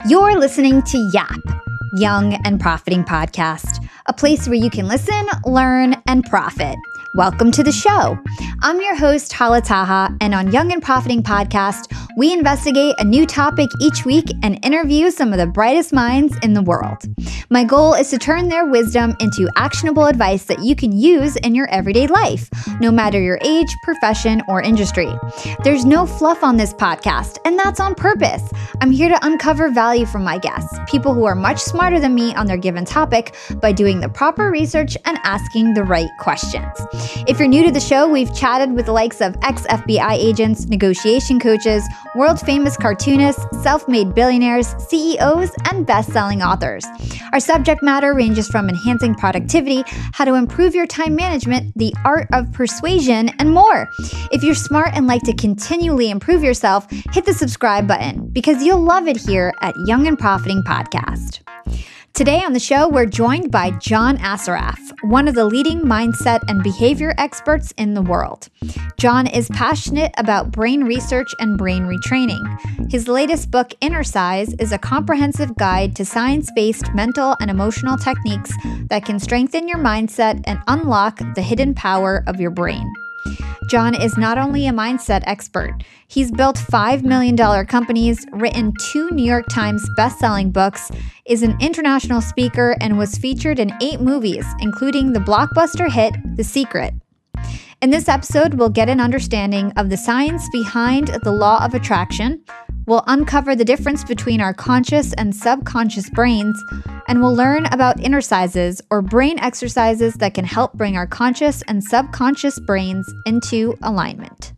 You're listening to YAP, Young and Profiting Podcast, a place where you can listen, learn, and profit. Welcome to the show. I'm your host, Hala Taha, and on Young and Profiting Podcast, we investigate a new topic each week and interview some of the brightest minds in the world. My goal is to turn their wisdom into actionable advice that you can use in your everyday life, no matter your age, profession, or industry. There's no fluff on this podcast, and that's on purpose. I'm here to uncover value from my guests, people who are much smarter than me on their given topic, by doing the proper research and asking the right questions. If you're new to the show, we've chatted with the likes of ex-FBI agents, negotiation coaches, world-famous cartoonists, self-made billionaires, CEOs, and best-selling authors. Our subject matter ranges from enhancing productivity, how to improve your time management, the art of persuasion, and more. If you're smart and like to continually improve yourself, hit the subscribe button because you'll love it here at Young and Profiting Podcast. Today on the show, we're joined by John Assaraf, one of the leading mindset and behavior experts in the world. John is passionate about brain research and brain retraining. His latest book, Inner Size, is a comprehensive guide to science-based mental and emotional techniques that can strengthen your mindset and unlock the hidden power of your brain. John is not only a mindset expert, he's built $5 million companies, written 2 New York Times best-selling books, is an international speaker, and was featured in 8 movies, including the blockbuster hit The Secret. In this episode, we'll get an understanding of the science behind the law of attraction, we'll uncover the difference between our conscious and subconscious brains, and we'll learn about inner sizes, or brain exercises that can help bring our conscious and subconscious brains into alignment.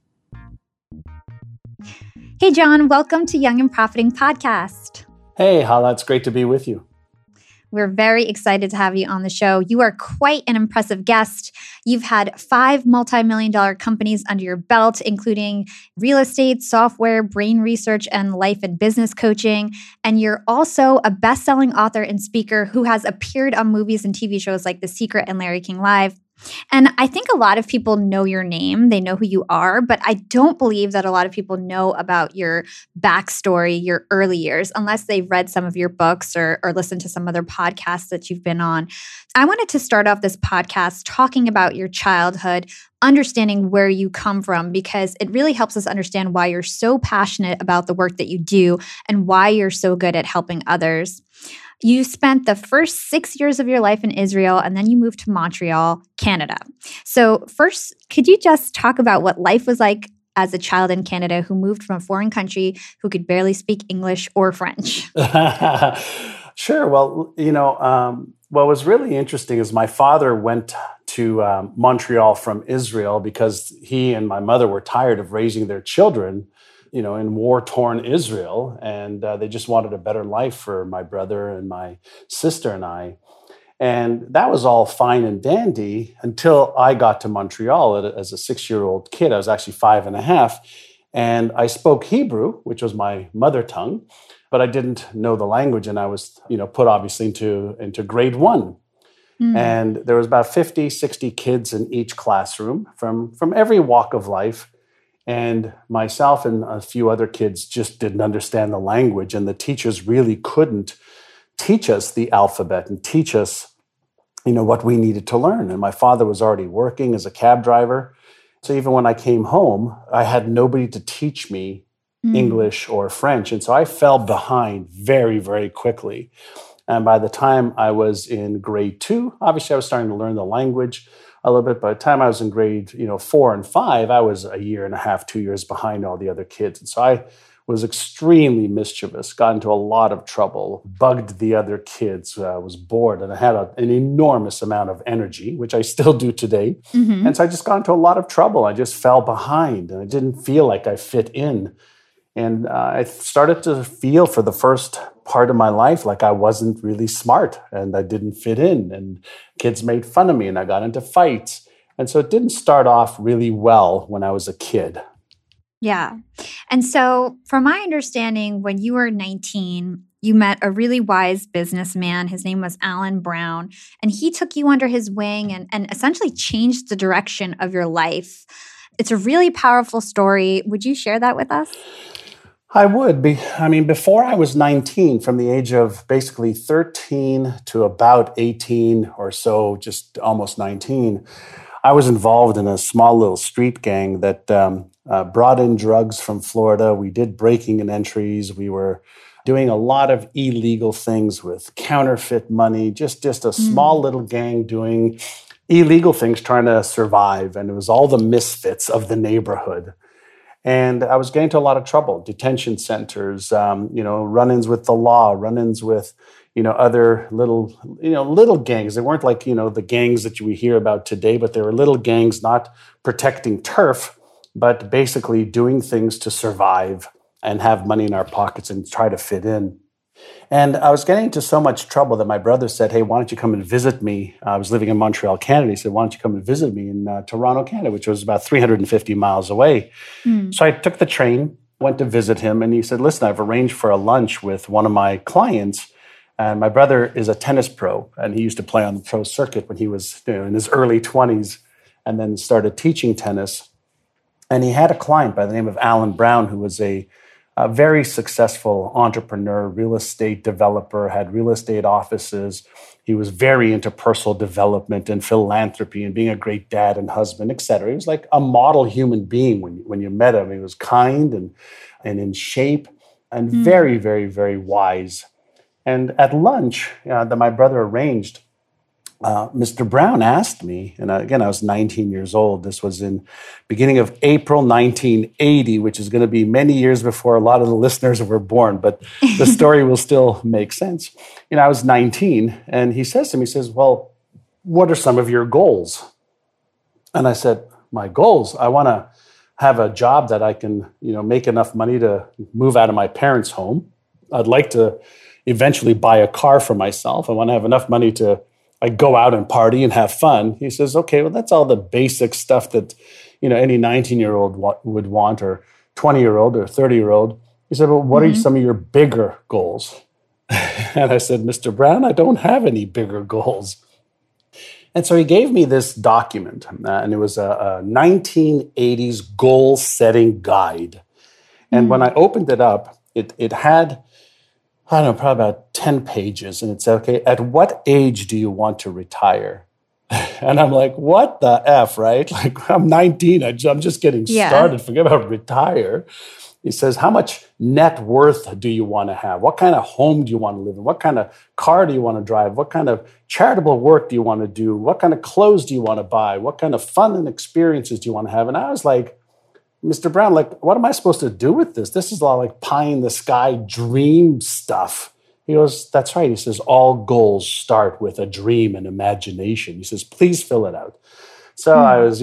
Hey, John, welcome to Young and Profiting Podcast. Hey, Hala, it's great to be with you. We're very excited to have you on the show. You are quite an impressive guest. You've had 5 multi-million-dollar companies under your belt, including real estate, software, brain research, and life and business coaching. And you're also a best-selling author and speaker who has appeared on movies and TV shows like The Secret and Larry King Live. And I think a lot of people know your name, they know who you are, but I don't believe that a lot of people know about your backstory, your early years, unless they've read some of your books or listened to some other podcasts that you've been on. I wanted to start off this podcast talking about your childhood, understanding where you come from, because it really helps us understand why you're so passionate about the work that you do and why you're so good at helping others. You spent the first 6 years of your life in Israel, and then you moved to Montreal, Canada. So first, could you just talk about what life was like as a child in Canada who moved from a foreign country, who could barely speak English or French? Sure. Well, what was really interesting is my father went to Montreal from Israel because he and my mother were tired of raising their children in war-torn Israel, and they just wanted a better life for my brother and my sister and I. And that was all fine and dandy until I got to Montreal as a 6-year-old kid. I was actually 5 and a half, and I spoke Hebrew, which was my mother tongue, but I didn't know the language, and I was, put obviously into grade 1. And there was about 50, 60 kids in each classroom from every walk of life. And myself and a few other kids just didn't understand the language, and the teachers really couldn't teach us the alphabet and teach us, what we needed to learn. And my father was already working as a cab driver. So even when I came home, I had nobody to teach me English or French. And so I fell behind very, very quickly. And by the time I was in grade 2, obviously I was starting to learn the language a little bit. By the time I was in grade 4 and 5, I was a year and a half, 2 years behind all the other kids. And so I was extremely mischievous, got into a lot of trouble, bugged the other kids, was bored, and I had an enormous amount of energy, which I still do today. And so I just got into a lot of trouble. I just fell behind, and I didn't feel like I fit in. And I started to feel for the first part of my life like I wasn't really smart and I didn't fit in, and kids made fun of me and I got into fights. And so it didn't start off really well when I was a kid. Yeah. And so from my understanding, when you were 19, you met a really wise businessman. His name was Alan Brown, and he took you under his wing and essentially changed the direction of your life. It's a really powerful story. Would you share that with us? I would be. I mean, before I was 19, from the age of basically 13 to about 18 or so, just almost 19, I was involved in a small little street gang that brought in drugs from Florida. We did breaking and entries. We were doing a lot of illegal things with counterfeit money, just a small little gang doing illegal things, trying to survive. And it was all the misfits of the neighborhood. And I was getting into a lot of trouble, detention centers, run-ins with the law, run-ins with, other little gangs. They weren't like, the gangs that we hear about today, but they were little gangs not protecting turf, but basically doing things to survive and have money in our pockets and try to fit in. And I was getting into so much trouble that my brother said, hey, why don't you come and visit me? I was living in Montreal, Canada. He said, why don't you come and visit me in Toronto, Canada, which was about 350 miles away. So I took the train, went to visit him, and he said, listen, I've arranged for a lunch with one of my clients. And my brother is a tennis pro, and he used to play on the pro circuit when he was in his early 20s, and then started teaching tennis. And he had a client by the name of Alan Brown, who was a very successful entrepreneur, real estate developer, had real estate offices. He was very into personal development and philanthropy and being a great dad and husband, et cetera. He was like a model human being when you met him. He was kind and in shape and very, very, very wise. And at lunch that my brother arranged, Mr. Brown asked me, and again, I was 19 years old. This was in beginning of April 1980, which is going to be many years before a lot of the listeners were born, but the story will still make sense. I was 19, and he says to me, he says, well, what are some of your goals? And I said, my goals? I want to have a job that I can, make enough money to move out of my parents' home. I'd like to eventually buy a car for myself. I want to have enough money to go out and party and have fun. He says, okay, well, that's all the basic stuff that, any 19-year-old would want, or 20-year-old or 30-year-old. He said, well, what are some of your bigger goals? And I said, Mr. Brown, I don't have any bigger goals. And so he gave me this document, and it was a 1980s goal-setting guide. And when I opened it up, it had, I don't know, probably about 10 pages. And it said, okay, at what age do you want to retire? And I'm like, what the F, right? Like, I'm 19. I'm just getting started. Forget about retire. He says, how much net worth do you want to have? What kind of home do you want to live in? What kind of car do you want to drive? What kind of charitable work do you want to do? What kind of clothes do you want to buy? What kind of fun and experiences do you want to have? And I was like, Mr. Brown, like, what am I supposed to do with this? This is all like pie in the sky dream stuff. He goes, that's right. He says, all goals start with a dream and imagination. He says, please fill it out. So I was,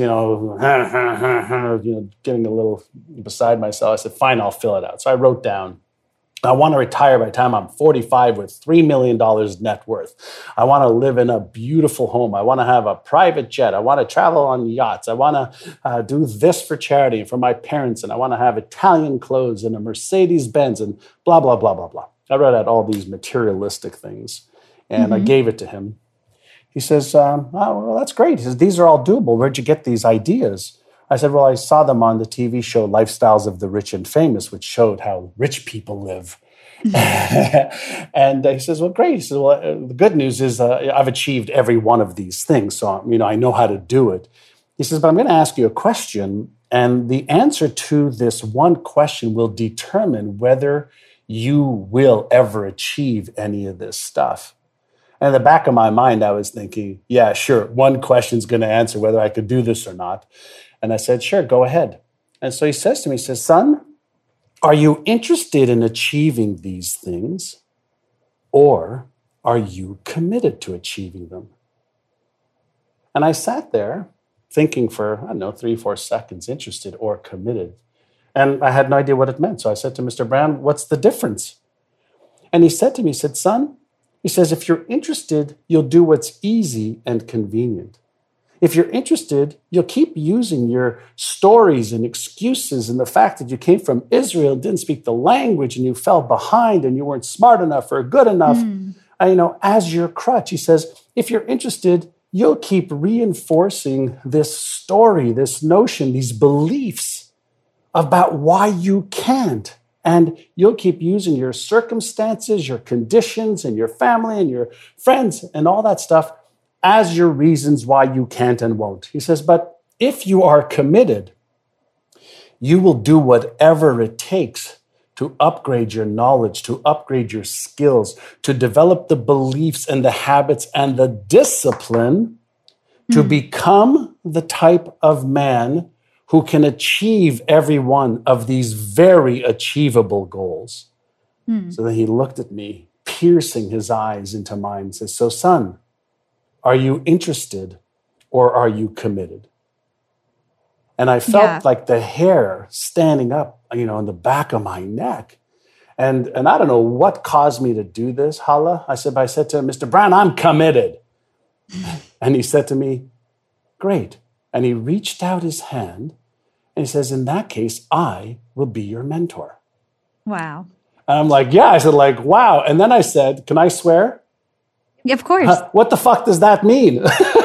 getting a little beside myself. I said, fine, I'll fill it out. So I wrote down, I want to retire by the time I'm 45 with $3 million net worth. I want to live in a beautiful home. I want to have a private jet. I want to travel on yachts. I want to do this for charity and for my parents. And I want to have Italian clothes and a Mercedes-Benz and blah, blah, blah, blah, blah. I wrote out all these materialistic things, and I gave it to him. He says, well, that's great. He says, these are all doable. Where'd you get these ideas? I said, well, I saw them on the TV show Lifestyles of the Rich and Famous, which showed how rich people live. And he says, well, great. He says, well, the good news is I've achieved every one of these things. So, I know how to do it. He says, but I'm going to ask you a question. And the answer to this one question will determine whether you will ever achieve any of this stuff. And in the back of my mind, I was thinking, yeah, sure. One question's going to answer whether I could do this or not. And I said, sure, go ahead. And so he says to me, he says, son, are you interested in achieving these things, or are you committed to achieving them? And I sat there thinking for, 3-4 seconds, interested or committed. And I had no idea what it meant. So I said to Mr. Brown, what's the difference? And he said to me, he said, son, he says, if you're interested, you'll do what's easy and convenient. If you're interested, you'll keep using your stories and excuses and the fact that you came from Israel and didn't speak the language and you fell behind and you weren't smart enough or good enough, as your crutch. He says, if you're interested, you'll keep reinforcing this story, this notion, these beliefs about why you can't And you'll keep using your circumstances, your conditions, and your family and your friends and all that stuff as your reasons why you can't and won't. He says, but if you are committed, you will do whatever it takes to upgrade your knowledge, to upgrade your skills, to develop the beliefs and the habits and the discipline to become the type of man who can achieve every one of these very achievable goals. So then he looked at me, piercing his eyes into mine, and says, so son, are you interested or are you committed? And I felt like the hair standing up, in the back of my neck. And I don't know what caused me to do this, Hala. I said to him, Mr. Brown, I'm committed. And he said to me, great. And he reached out his hand and he says, in that case, I will be your mentor. Wow. And I'm like, yeah. I said, wow. And then I said, can I swear? Yeah, of course. What the fuck does that mean?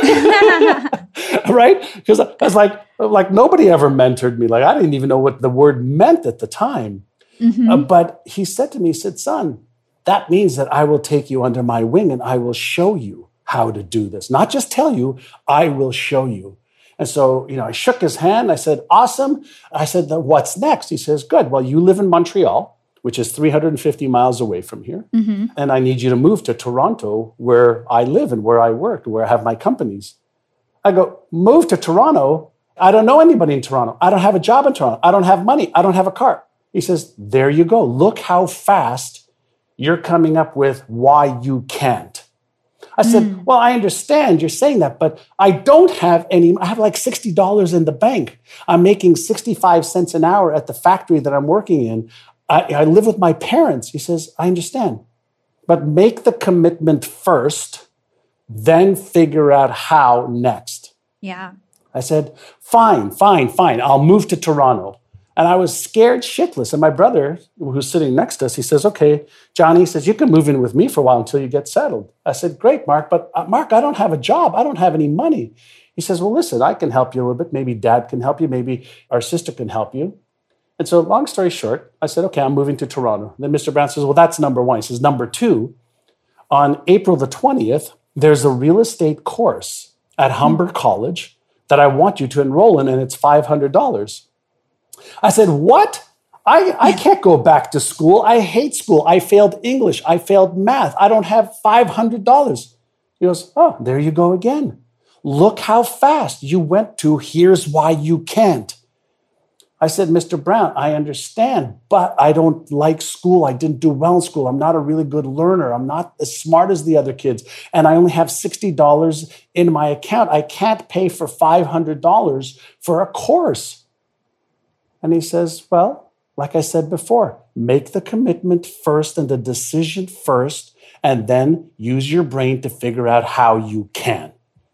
Right? Because I was like nobody ever mentored me. Like I didn't even know what the word meant at the time. But he said to me, he said, son, that means that I will take you under my wing and I will show you how to do this. Not just tell you, I will show you. And so, I shook his hand. I said, awesome. I said, what's next? He says, good. Well, you live in Montreal, which is 350 miles away from here. And I need you to move to Toronto, where I live and where I work, where I have my companies. I go, move to Toronto? I don't know anybody in Toronto. I don't have a job in Toronto. I don't have money. I don't have a car. He says, there you go. Look how fast you're coming up with why you can't. I said, well, I understand you're saying that, but I don't have any. I have like $60 in the bank. I'm making 65 cents an hour at the factory that I'm working in. I live with my parents. He says, I understand, but make the commitment first, then figure out how next. Yeah. I said, fine. I'll move to Toronto. And I was scared shitless. And my brother, who's sitting next to us, he says, okay, Johnny, he says, you can move in with me for a while until you get settled. I said, great, Mark, but Mark, I don't have a job. I don't have any money. He says, well, listen, I can help you a little bit. Maybe dad can help you. Maybe our sister can help you. And so long story short, I said, okay, I'm moving to Toronto. Then Mr. Brown says, well, that's number one. He says, number two, on April the 20th, there's a real estate course at Humber College that I want you to enroll in, and it's $500. I said, what? I can't go back to school. I hate school. I failed English. I failed math. I don't have $500. He goes, oh, there you go again. Look how fast you went to here's why you can't. I said, Mr. Brown, I understand, but I don't like school. I didn't do well in school. I'm not a really good learner. I'm not as smart as the other kids. And I only have $60 in my account. I can't pay for $500 for a course. And he says, well, like I said before, make the commitment first and the decision first, and then use your brain to figure out how you can.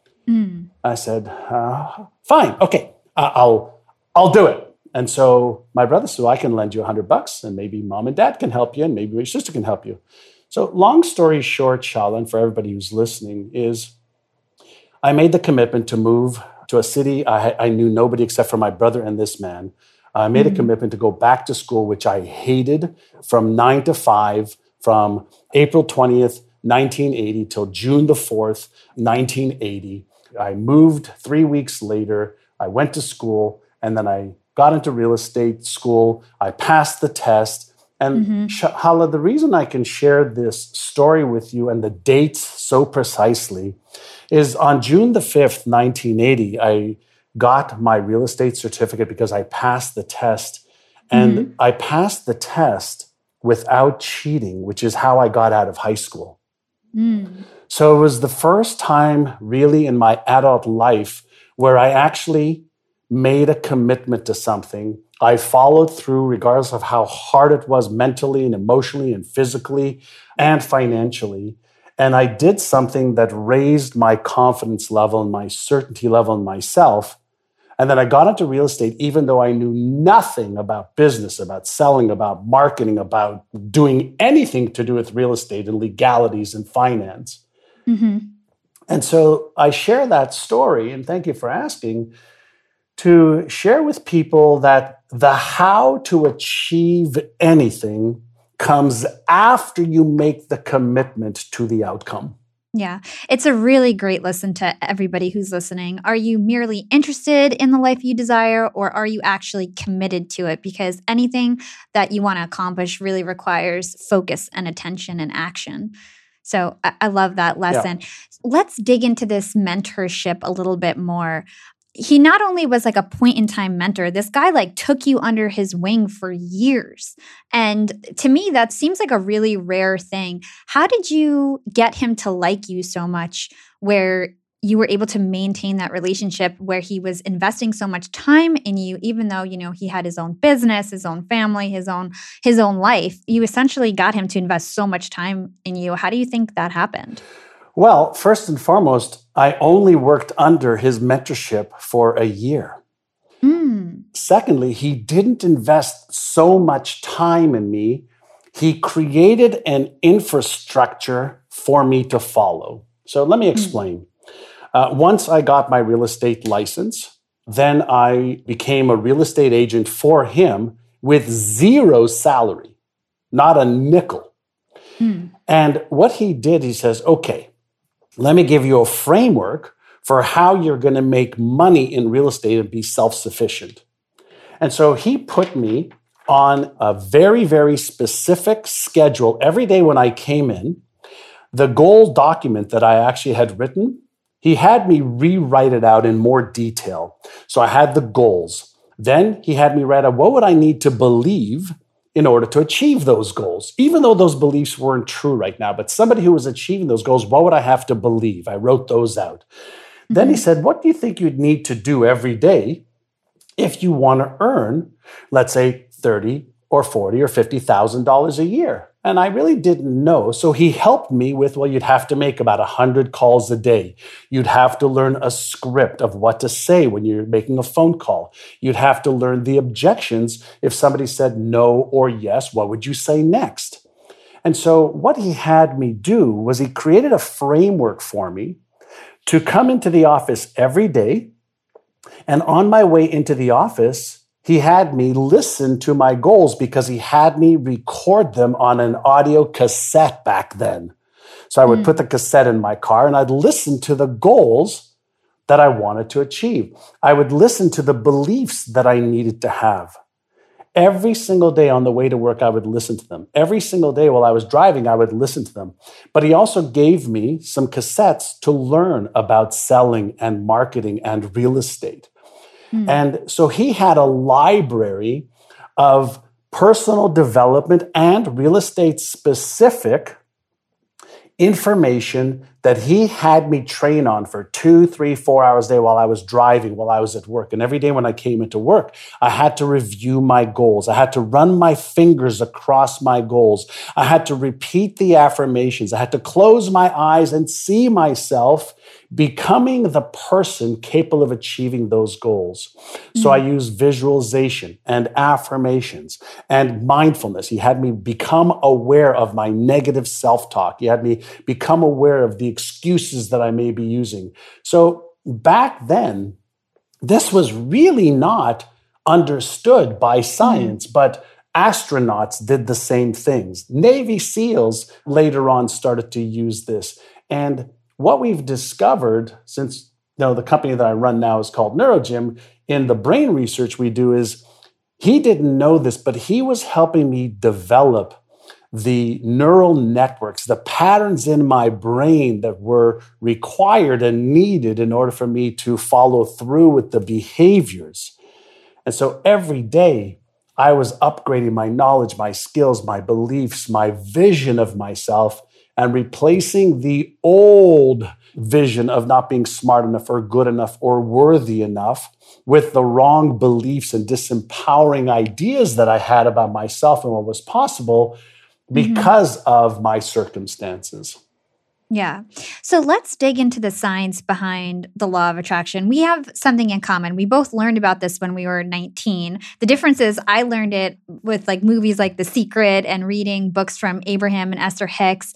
I said, fine, okay, I'll do it. And so my brother said, well, I can lend you $100 and maybe mom and dad can help you and maybe your sister can help you. So long story short, Shalan, for everybody who's listening, is I made the commitment to move to a city. I knew nobody except for my brother and this man. I made a commitment to go back to school, which I hated, from 9 to 5, from April 20th, 1980 till June the 4th, 1980. I moved 3 weeks later. I went to school and then I got into real estate school. I passed the test. And Hala, the reason I can share this story with you and the dates so precisely is on June the 5th, 1980, I got my real estate certificate because I passed the test. And I passed the test without cheating, which is how I got out of high school. So it was the first time really in my adult life where I actually made a commitment to something. I followed through regardless of how hard it was mentally and emotionally and physically and financially. And I did something that raised my confidence level and my certainty level in myself. And then I got into real estate, even though I knew nothing about business, about selling, about marketing, about doing anything to do with real estate and legalities and finance. And so I share that story, and thank you for asking, to share with people that the how to achieve anything comes after you make the commitment to the outcome. Yeah, it's a really great listen to everybody who's listening. Are you merely interested in the life you desire, or are you actually committed to it? Because anything that you want to accomplish really requires focus and attention and action. So I love that lesson. Yeah. Let's dig into this mentorship a little bit more. He not only was like a point in time mentor, this guy like took you under his wing for years. And to me, that seems like a really rare thing. How did you get him to like you so much where you were able to maintain that relationship where he was investing so much time in you, even though, you know, he had his own business, his own family, his own life? You essentially got him to invest so much time in you. How do you think that happened? Well, first and foremost, I only worked under his mentorship for a year. Secondly, he didn't invest so much time in me. He created an infrastructure for me to follow. So let me explain. Once I got my real estate license, then I became a real estate agent for him with zero salary, not a nickel. And what he did, he says, okay, let me give you a framework for how you're going to make money in real estate and be self-sufficient. And so he put me on a very, very specific schedule. Every day when I came in, the goal document that I actually had written, he had me rewrite it out in more detail. So I had the goals. Then he had me write out what would I need to believe in order to achieve those goals, even though those beliefs weren't true right now. But somebody who was achieving those goals, what would I have to believe? I wrote those out. Then he said, what do you think you'd need to do every day if you want to earn, let's say, $30,000 or $40,000 or $50,000 a year? And I really didn't know. So he helped me with, well, you'd have to make about 100 calls a day. You'd have to learn a script of what to say when you're making a phone call. You'd have to learn the objections. If somebody said no or yes, what would you say next? And so what he had me do was he created a framework for me to come into the office every day. And on my way into the office, he had me listen to my goals because he had me record them on an audio cassette back then. So I would put the cassette in my car and I'd listen to the goals that I wanted to achieve. I would listen to the beliefs that I needed to have. Every single day on the way to work, I would listen to them. Every single day while I was driving, I would listen to them. But he also gave me some cassettes to learn about selling and marketing and real estate. And so he had a library of personal development and real estate specific information that he had me train on for 2, 3, 4 hours a day while I was driving, while I was at work. And every day when I came into work, I had to review my goals. I had to run my fingers across my goals. I had to repeat the affirmations. I had to close my eyes and see myself becoming the person capable of achieving those goals. So I use visualization and affirmations and mindfulness. He had me become aware of my negative self-talk. He had me become aware of the excuses that I may be using. So back then, this was really not understood by science, but astronauts did the same things. Navy SEALs later on started to use this. And what we've discovered, since the company that I run now is called NeuroGym, in the brain research we do is, he didn't know this, but he was helping me develop the neural networks, the patterns in my brain that were required and needed in order for me to follow through with the behaviors. And so every day, I was upgrading my knowledge, my skills, my beliefs, my vision of myself, and replacing the old vision of not being smart enough or good enough or worthy enough with the wrong beliefs and disempowering ideas that I had about myself and what was possible because of my circumstances. Yeah. So let's dig into the science behind the law of attraction. We have something in common. We both learned about this when we were 19. The difference is I learned it with like movies like The Secret and reading books from Abraham and Esther Hicks.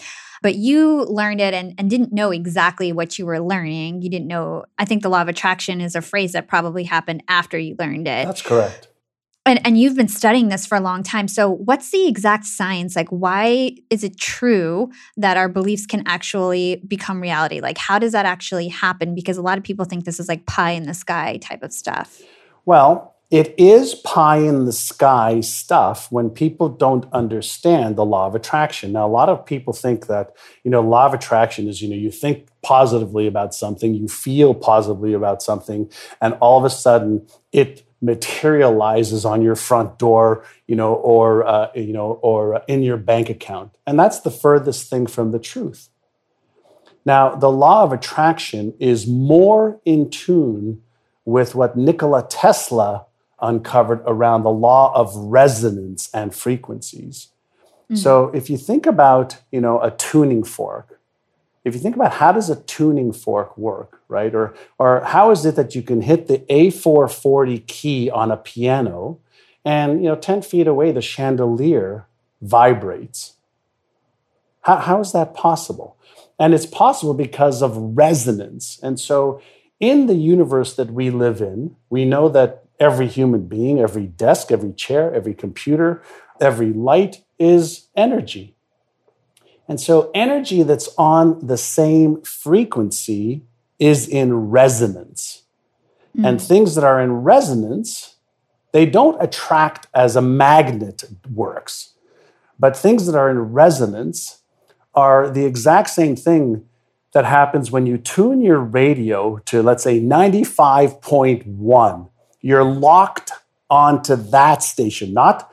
but you learned it and didn't know exactly what you were learning. You didn't know, I think the law of attraction is a phrase that probably happened after you learned it. That's correct. And you've been studying this for a long time. So what's the exact science? Like, why is it true that our beliefs can actually become reality? Like, how does that actually happen? Because a lot of people think this is like pie in the sky type of stuff. Well, it is pie in the sky stuff when people don't understand the law of attraction. Now, a lot of people think that, law of attraction is, you think positively about something, you feel positively about something, and all of a sudden it materializes on your front door, or in your bank account. And that's the furthest thing from the truth. Now, the law of attraction is more in tune with what Nikola Tesla uncovered around the law of resonance and frequencies. Mm-hmm. So if you think about, a tuning fork, if you think about how does a tuning fork work, right? Or how is it that you can hit the A440 key on a piano and, 10 feet away, the chandelier vibrates? How is that possible? And it's possible because of resonance. And so in the universe that we live in, we know that every human being, every desk, every chair, every computer, every light is energy. And so energy that's on the same frequency is in resonance. Mm. And things that are in resonance, they don't attract as a magnet works. But things that are in resonance are the exact same thing that happens when you tune your radio to, let's say, 95.1. You're locked onto that station, not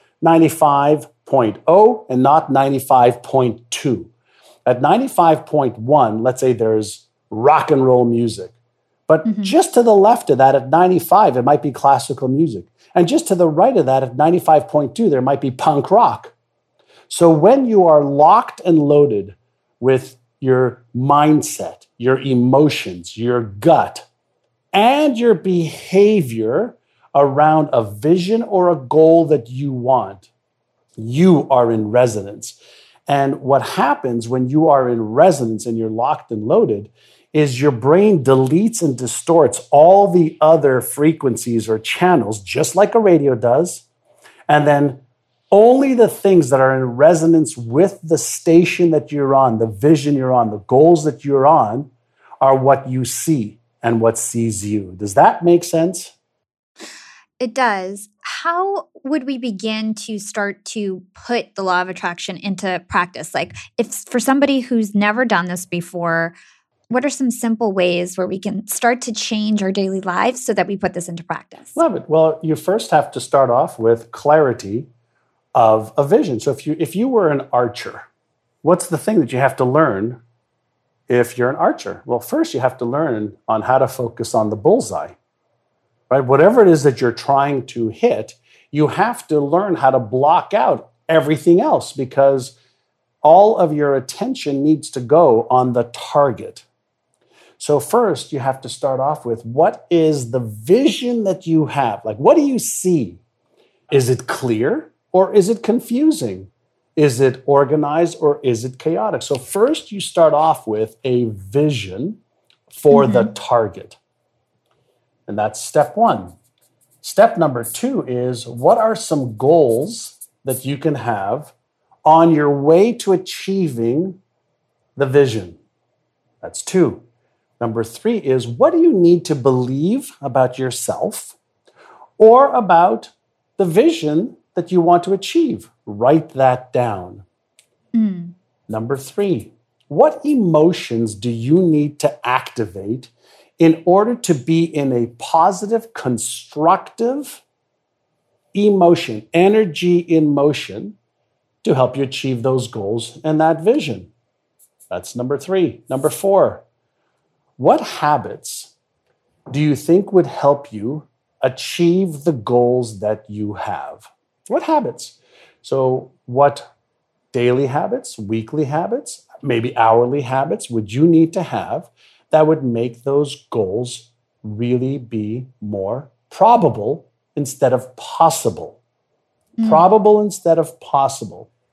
95.0 and not 95.2. At 95.1, let's say there's rock and roll music. But just to the left of that at 95, it might be classical music. And just to the right of that at 95.2, there might be punk rock. So when you are locked and loaded with your mindset, your emotions, your gut, and your behavior around a vision or a goal that you want, you are in resonance. And what happens when you are in resonance and you're locked and loaded is your brain deletes and distorts all the other frequencies or channels, just like a radio does. And then only the things that are in resonance with the station that you're on, the vision you're on, the goals that you're on, are what you see and what sees you. Does that make sense? It does. How would we begin to start to put the law of attraction into practice? Like, if for somebody who's never done this before, what are some simple ways where we can start to change our daily lives so that we put this into practice? Love it. Well, you first have to start off with clarity of a vision. So if you were an archer, what's the thing that you have to learn if you're an archer? Well, first you have to learn on how to focus on the bullseye. Right? Whatever it is that you're trying to hit, you have to learn how to block out everything else because all of your attention needs to go on the target. So first, you have to start off with what is the vision that you have? Like, what do you see? Is it clear or is it confusing? Is it organized or is it chaotic? So first, you start off with a vision for the target. And that's step one. Step number two is what are some goals that you can have on your way to achieving the vision? That's two. Number three is what do you need to believe about yourself or about the vision that you want to achieve? Write that down. Number three, what emotions do you need to activate in order to be in a positive, constructive emotion, energy in motion to help you achieve those goals and that vision? That's number three. Number four, what habits do you think would help you achieve the goals that you have? What habits? So what daily habits, weekly habits, maybe hourly habits would you need to have that would make those goals really be more probable instead of possible? Probable instead of possible.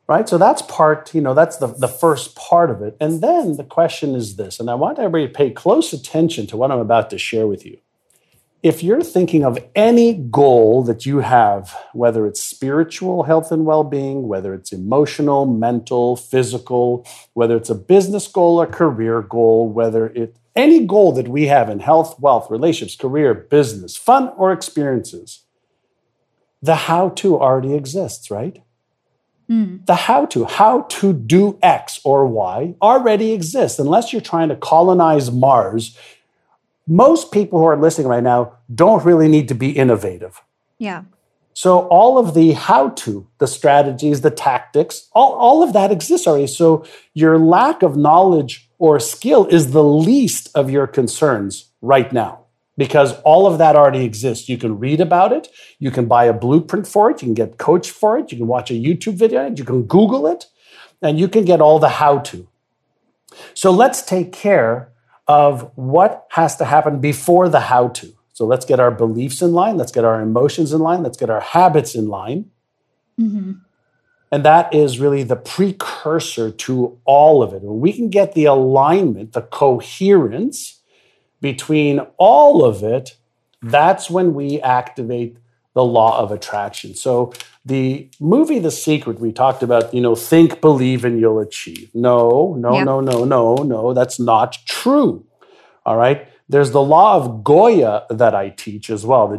right? So that's part, that's the first part of it. And then the question is this, and I want everybody to pay close attention to what I'm about to share with you. If you're thinking of any goal that you have, whether it's spiritual health and well-being, whether it's emotional, mental, physical, whether it's a business goal or career goal, whether it's any goal that we have in health, wealth, relationships, career, business, fun, or experiences, the how-to already exists, right? The how to do X or Y already exists. Unless you're trying to colonize Mars, most people who are listening right now don't really need to be innovative. Yeah. So all of the how-to, the strategies, the tactics, all of that exists already. So your lack of knowledge or skill is the least of your concerns right now, because all of that already exists. You can read about it. You can buy a blueprint for it. You can get coached for it. You can watch a YouTube video on it. You can Google it, and you can get all the how-to. So let's take care of what has to happen before the how-to. So let's get our beliefs in line. Let's get our emotions in line. Let's get our habits in line. Mm-hmm. And that is really the precursor to all of it. When we can get the alignment, the coherence between all of it, that's when we activate the law of attraction. So the movie The Secret, we talked about, think, believe, and you'll achieve. No, that's not true. All right? There's the law of Goya that I teach as well, the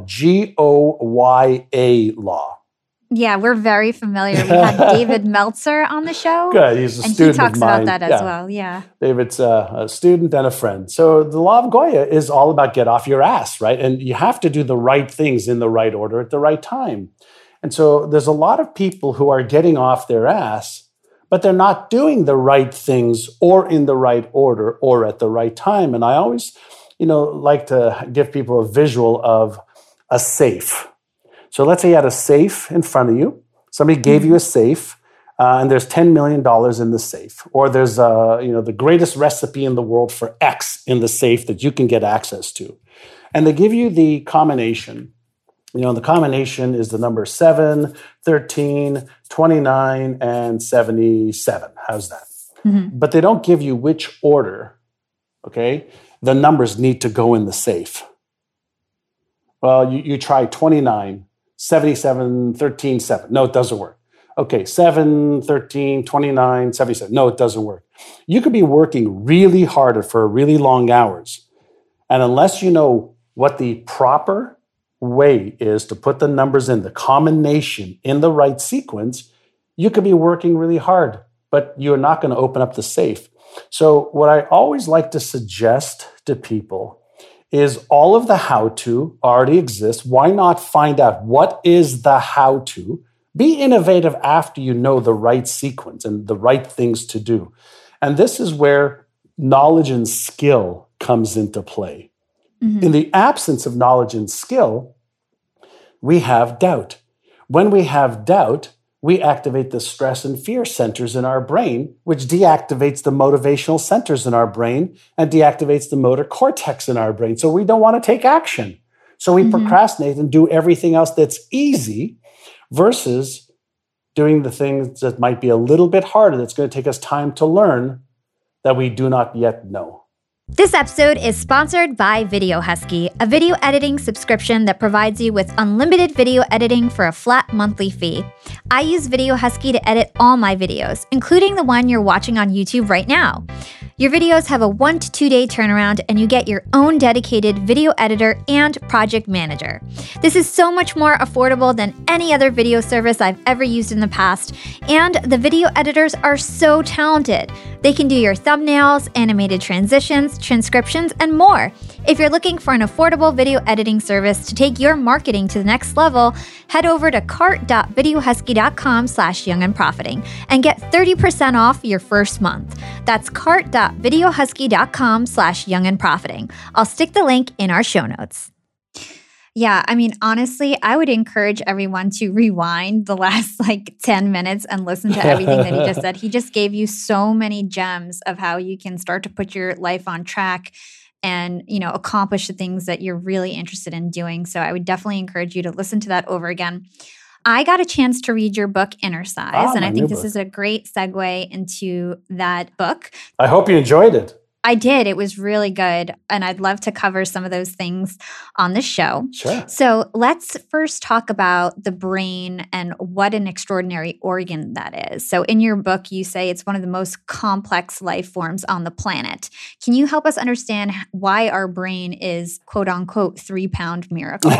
Goya law. Yeah, we're very familiar. We had David Meltzer on the show. Good, he's a student of mine. And he talks about that as well, yeah. David's a student and a friend. So the law of Goya is all about get off your ass, right? And you have to do the right things in the right order at the right time. And so there's a lot of people who are getting off their ass, but they're not doing the right things or in the right order or at the right time. And I always, like to give people a visual of a safe. So let's say you had a safe in front of you. Somebody gave you a safe, and there's $10 million in the safe. Or there's, the greatest recipe in the world for X in the safe that you can get access to. And they give you the combination. The combination is the number 7, 13, 29, and 77. How's that? Mm-hmm. But they don't give you which order, okay, the numbers need to go in the safe. Well, you try 29, 77, 13, 7. No, it doesn't work. Okay, 7, 13, 29, 77. No, it doesn't work. You could be working really hard for really long hours. And unless you know what the proper way is to put the numbers in the combination in the right sequence, you could be working really hard, but you're not going to open up the safe. So what I always like to suggest to people is all of the how-to already exists. Why not find out what is the how-to? Be innovative after you know the right sequence and the right things to do. And this is where knowledge and skill comes into play. Mm-hmm. In the absence of knowledge and skill, we have doubt. When we have doubt, we activate the stress and fear centers in our brain, which deactivates the motivational centers in our brain and deactivates the motor cortex in our brain. So we don't want to take action. So we procrastinate and do everything else that's easy versus doing the things that might be a little bit harder, that's going to take us time to learn, that we do not yet know. This episode is sponsored by Video Husky, a video editing subscription that provides you with unlimited video editing for a flat monthly fee. I use Video Husky to edit all my videos, including the one you're watching on YouTube right now. Your videos have a 1 to 2 day turnaround, and you get your own dedicated video editor and project manager. This is so much more affordable than any other video service I've ever used in the past, and the video editors are so talented. They can do your thumbnails, animated transitions, transcriptions, and more. If you're looking for an affordable video editing service to take your marketing to the next level, head over to cart.videohusky.com/youngandprofiting and get 30% off your first month. That's cart.videohusky.com/youngandprofiting. I'll stick the link in our show notes. Yeah, I mean, honestly, I would encourage everyone to rewind the last 10 minutes and listen to everything that he just said. He just gave you so many gems of how you can start to put your life on track and, accomplish the things that you're really interested in doing. So I would definitely encourage you to listen to that over again. I got a chance to read your book, Inner Size, and My I new think this book. is a great segue into that book. I hope you enjoyed it. I did. It was really good. And I'd love to cover some of those things on the show. Sure. So let's first talk about the brain and what an extraordinary organ that is. So in your book, you say it's one of the most complex life forms on the planet. Can you help us understand why our brain is, quote unquote, 3-pound miracle?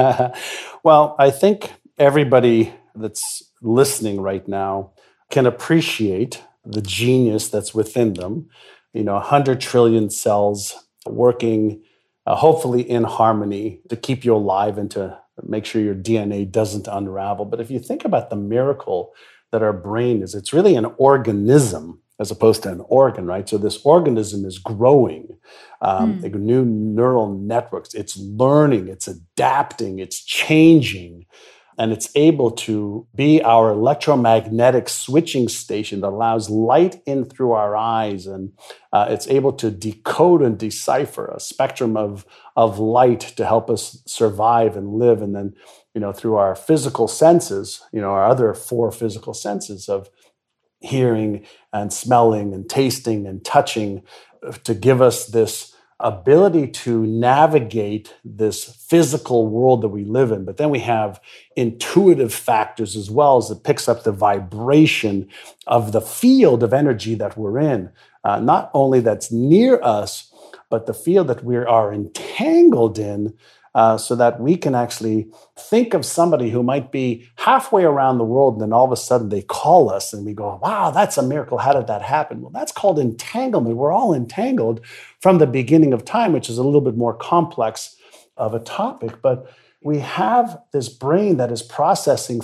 Well, I think everybody that's listening right now can appreciate the genius that's within them. 100 trillion cells working hopefully in harmony to keep you alive and to make sure your DNA doesn't unravel. But if you think about the miracle that our brain is, it's really an organism as opposed to an organ, right? So this organism is growing, like new neural networks. It's learning, it's adapting, it's changing. And it's able to be our electromagnetic switching station that allows light in through our eyes. And it's able to decode and decipher a spectrum of light to help us survive and live. And then, through our physical senses, our other 4 physical senses of hearing and smelling and tasting and touching, to give us this ability to navigate this physical world that we live in. But then we have intuitive factors as well, as it picks up the vibration of the field of energy that we're in. Not only that's near us, but the field that we are entangled in, so that we can actually think of somebody who might be halfway around the world, and then all of a sudden they call us and we go, wow, that's a miracle. How did that happen? Well, that's called entanglement. We're all entangled from the beginning of time, which is a little bit more complex of a topic. But we have this brain that is processing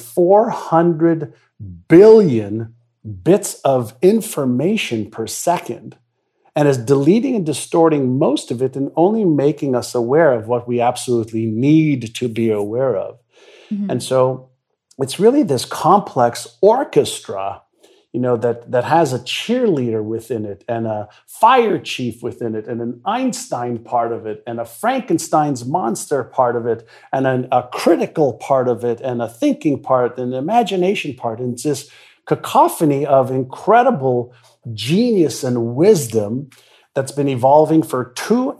400 billion bits of information per second, and is deleting and distorting most of it and only making us aware of what we absolutely need to be aware of. Mm-hmm. And so it's really this complex orchestra, that has a cheerleader within it and a fire chief within it and an Einstein part of it and a Frankenstein's monster part of it and a critical part of it and a thinking part and an imagination part. And it's this cacophony of incredible genius and wisdom that's been evolving for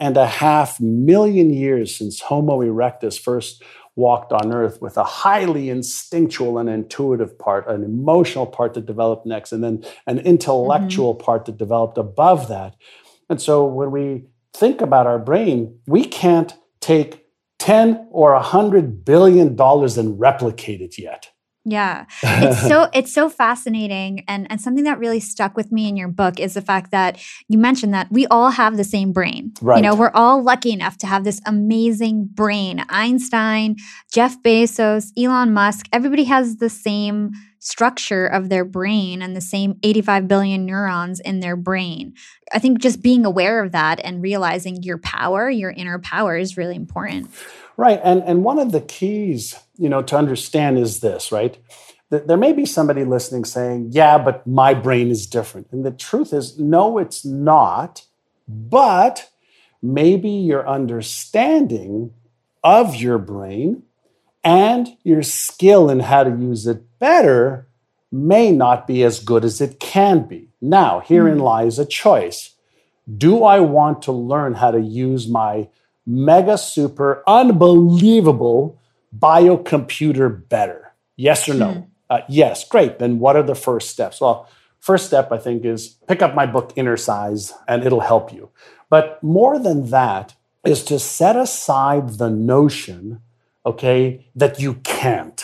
2.5 million years since Homo erectus first walked on Earth, with a highly instinctual and intuitive part, an emotional part that developed next, and then an intellectual part that developed above that. And so when we think about our brain, we can't take 10 or $100 billion and replicate it yet. Yeah. It's so fascinating. And something that really stuck with me in your book is the fact that you mentioned that we all have the same brain. Right. We're all lucky enough to have this amazing brain. Einstein, Jeff Bezos, Elon Musk, everybody has the same structure of their brain and the same 85 billion neurons in their brain. I think just being aware of that and realizing your power, your inner power, is really important. Right. And one of the keys, to understand is this, right? There may be somebody listening saying, yeah, but my brain is different. And the truth is, no, it's not. But maybe your understanding of your brain and your skill in how to use it better may not be as good as it can be. Now, herein lies a choice. Do I want to learn how to use my mega super unbelievable biocomputer better? Yes or no? Yes, great. Then what are the first steps? Well, first step, I think, is pick up my book, Inner Size, and it'll help you. But more than that is to set aside the notion, okay, that you can't.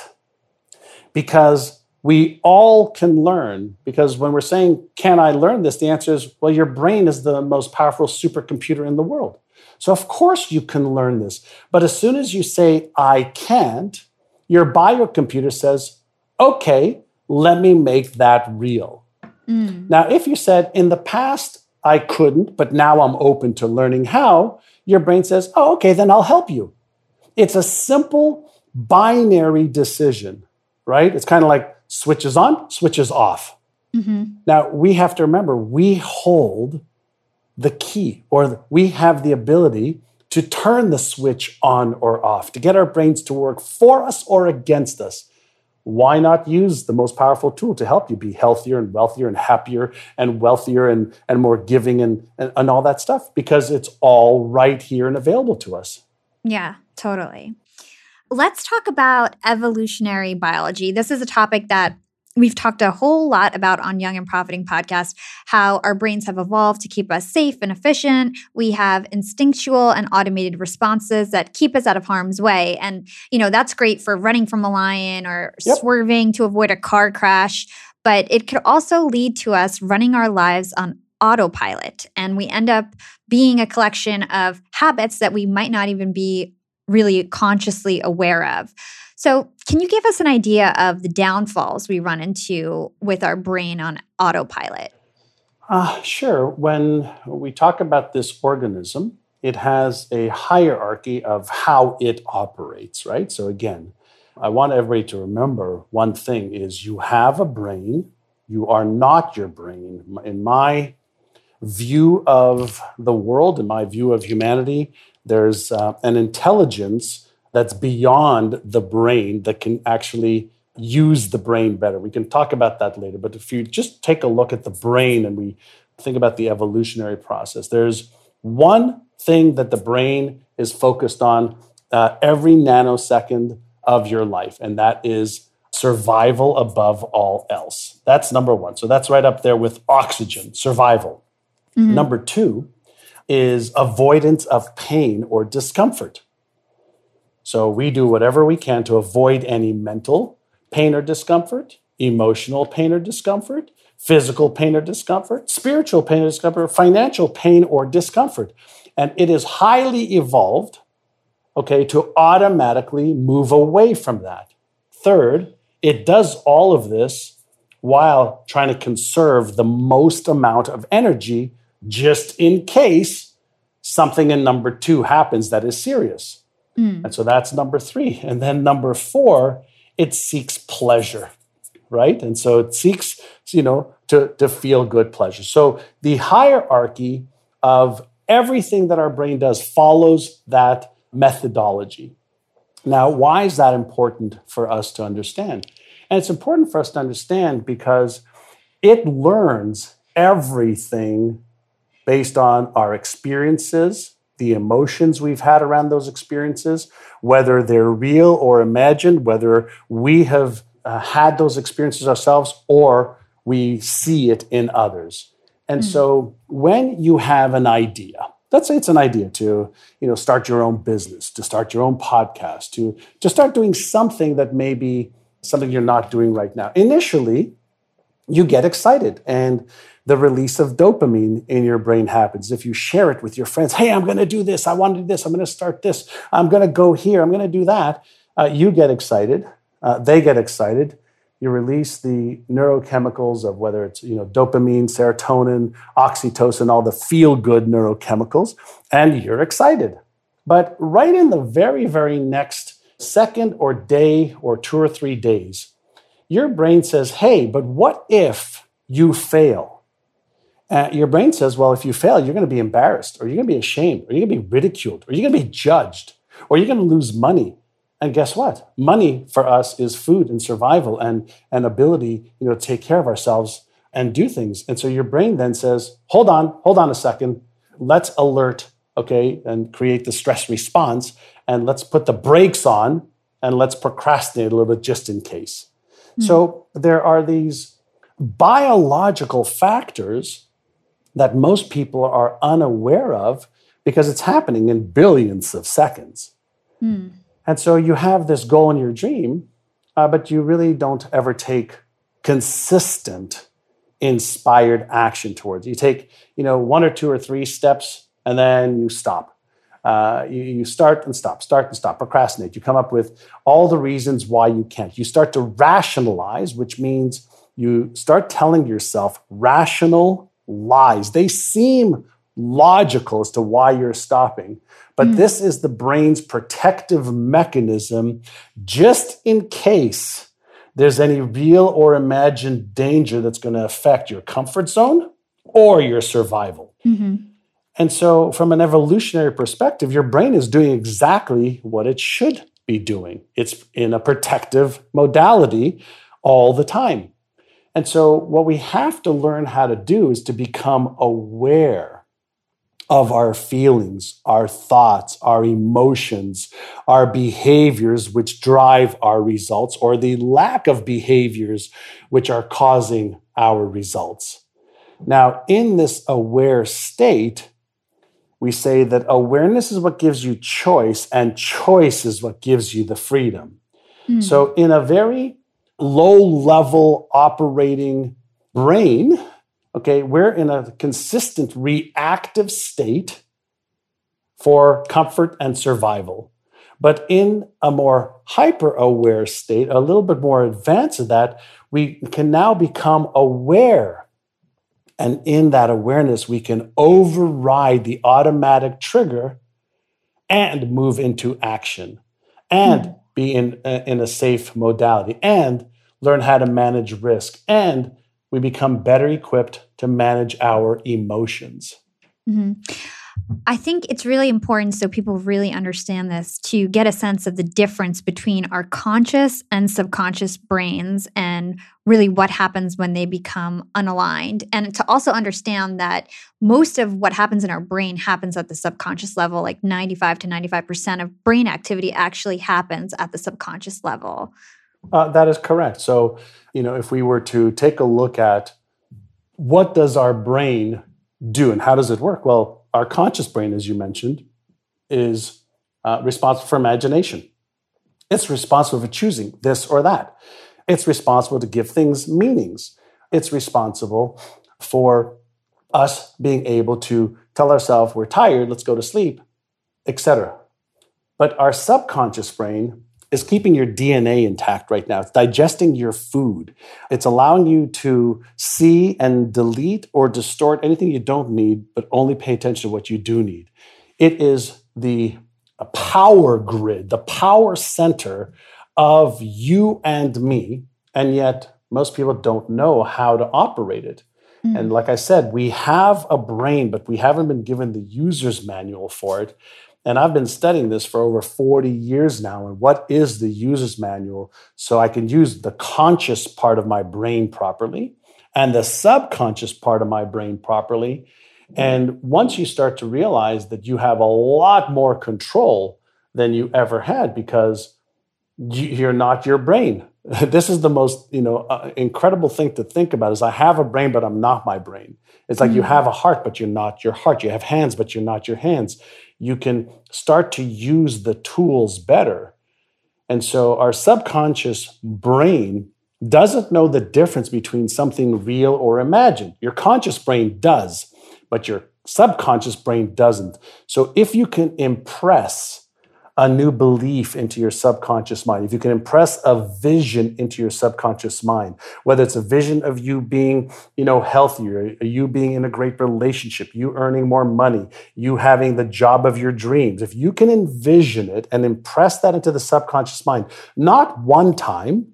Because we all can learn. Because when we're saying, can I learn this? The answer is, well, your brain is the most powerful supercomputer in the world. So of course you can learn this. But as soon as you say, I can't, your biocomputer says, okay, let me make that real. Now, if you said, in the past, I couldn't, but now I'm open to learning how, your brain says, oh, okay, then I'll help you. It's a simple binary decision, right? It's kind of like switches on, switches off. Now, we have to remember, we hold the key, or we have the ability to turn the switch on or off, to get our brains to work for us or against us. why not use the most powerful tool to help you be healthier and wealthier and happier and wealthier and more giving and all that stuff? Because it's all right here and available to us. Yeah, totally. Let's talk about evolutionary biology. This is a topic that we've talked a whole lot about on Young and Profiting podcast, how our brains have evolved to keep us safe and efficient. We have instinctual and automated responses that keep us out of harm's way. And, that's great for running from a lion or swerving to avoid a car crash. But it could also lead to us running our lives on autopilot. And we end up being a collection of habits that we might not even be really consciously aware of. So can you give us an idea of the downfalls we run into with our brain on autopilot? Sure. When we talk about this organism, it has a hierarchy of how it operates, right? So again, I want everybody to remember one thing is you have a brain. You are not your brain. In my view of the world, in my view of humanity, there's an intelligence that's beyond the brain that can actually use the brain better. We can talk about that later. But if you just take a look at the brain and we think about the evolutionary process, there's one thing that the brain is focused on every nanosecond of your life, and that is survival above all else. That's number one. So that's right up there with oxygen, survival. Mm-hmm. Number two is avoidance of pain or discomfort. So we do whatever we can to avoid any mental pain or discomfort, emotional pain or discomfort, physical pain or discomfort, spiritual pain or discomfort, financial pain or discomfort. And it is highly evolved, to automatically move away from that. Third, it does all of this while trying to conserve the most amount of energy just in case something in number two happens that is serious. And so that's number three. And then number four, it seeks pleasure, right? And so it seeks, to feel good pleasure. So the hierarchy of everything that our brain does follows that methodology. Now, why is that important for us to understand? And it's important for us to understand because it learns everything based on our experiences, the emotions we've had around those experiences, whether they're real or imagined, whether we have had those experiences ourselves or we see it in others. And so when you have an idea, let's say it's an idea to start your own business, to start your own podcast, to start doing something that may be something you're not doing right now. Initially, you get excited and the release of dopamine in your brain happens. If you share it with your friends, hey, I'm going to do this. I want to do this. I'm going to start this. I'm going to go here. I'm going to do that. You get excited. They get excited. You release the neurochemicals of whether it's dopamine, serotonin, oxytocin, all the feel-good neurochemicals, and you're excited. But right in the very, very next second or day or 2 or 3 days, your brain says, hey, but what if you fail? Your brain says, well, if you fail, you're going to be embarrassed, or you're going to be ashamed, or you're going to be ridiculed, or you're going to be judged, or you're going to lose money. And guess what? Money for us is food and survival and ability, to take care of ourselves and do things. And so your brain then says, hold on a second. Let's alert, and create the stress response. And let's put the brakes on and let's procrastinate a little bit just in case. So there are these biological factors that most people are unaware of because it's happening in billions of seconds. And so you have this goal in your dream, but you really don't ever take consistent, inspired action towards it. You take, 1 or 2 or 3 steps, and then you stop. You start and stop, procrastinate. You come up with all the reasons why you can't. You start to rationalize, which means you start telling yourself rational lies. They seem logical as to why you're stopping. But this is the brain's protective mechanism just in case there's any real or imagined danger that's going to affect your comfort zone or your survival. And so from an evolutionary perspective, your brain is doing exactly what it should be doing. It's in a protective modality all the time. And so what we have to learn how to do is to become aware of our feelings, our thoughts, our emotions, our behaviors, which drive our results, or the lack of behaviors which are causing our results. Now, in this aware state, we say that awareness is what gives you choice, and choice is what gives you the freedom. So in a very low-level operating brain, okay, we're in a consistent reactive state for comfort and survival. But in a more hyper-aware state, a little bit more advanced of that, we can now become aware. And in that awareness, we can override the automatic trigger and move into action and be in a safe modality and learn how to manage risk. And we become better equipped to manage our emotions. I think it's really important, so people really understand this, to get a sense of the difference between our conscious and subconscious brains and really what happens when they become unaligned. And to also understand that most of what happens in our brain happens at the subconscious level, like 95 to 95% of brain activity actually happens at the subconscious level. That is correct. So, if we were to take a look at what does our brain do and how does it work? Well, our conscious brain, as you mentioned, is responsible for imagination. It's responsible for choosing this or that. It's responsible to give things meanings. It's responsible for us being able to tell ourselves we're tired, let's go to sleep, etc. But our subconscious brain is keeping your DNA intact right now. It's digesting your food. It's allowing you to see and delete or distort anything you don't need, but only pay attention to what you do need. It is the power grid, the power center of you and me, and yet most people don't know how to operate it. And like I said, we have a brain, but we haven't been given the user's manual for it. And I've been studying this for over 40 years now. And what is the user's manual? So I can use the conscious part of my brain properly and the subconscious part of my brain properly. And once you start to realize that you have a lot more control than you ever had because you're not your brain. This is the most, incredible thing to think about is I have a brain, but I'm not my brain. It's like you have a heart, but you're not your heart. You have hands, but you're not your hands. You can start to use the tools better. And so our subconscious brain doesn't know the difference between something real or imagined. Your conscious brain does, but your subconscious brain doesn't. So if you can impress a new belief into your subconscious mind, if you can impress a vision into your subconscious mind, whether it's a vision of you being, healthier, you being in a great relationship, you earning more money, you having the job of your dreams, if you can envision it and impress that into the subconscious mind, not one time,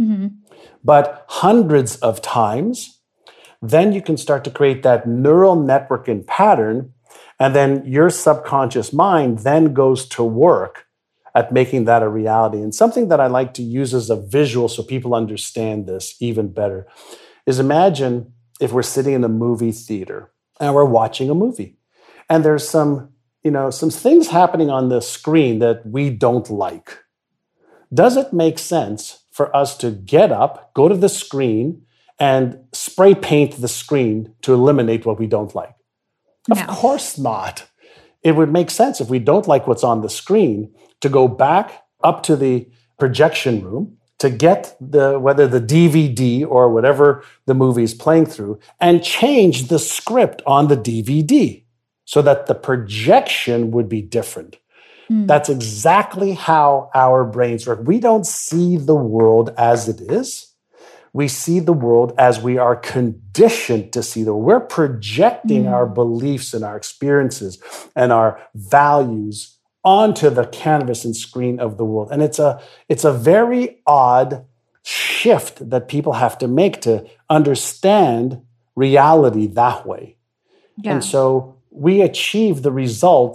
but hundreds of times, then you can start to create that neural network and pattern. And then your subconscious mind then goes to work at making that a reality. And something that I like to use as a visual so people understand this even better is imagine if we're sitting in a movie theater and we're watching a movie. And there's some things happening on the screen that we don't like. Does it make sense for us to get up, go to the screen, and spray paint the screen to eliminate what we don't like? No. Of course not. It would make sense if we don't like what's on the screen to go back up to the projection room to get whether the DVD or whatever the movie is playing through and change the script on the DVD so that the projection would be different. That's exactly how our brains work. We don't see the world as it is. We see the world as we are conditioned to see the world. We're projecting our beliefs and our experiences and our values onto the canvas and screen of the world. And it's a very odd shift that people have to make to understand reality that way. Yeah. And so we achieve the results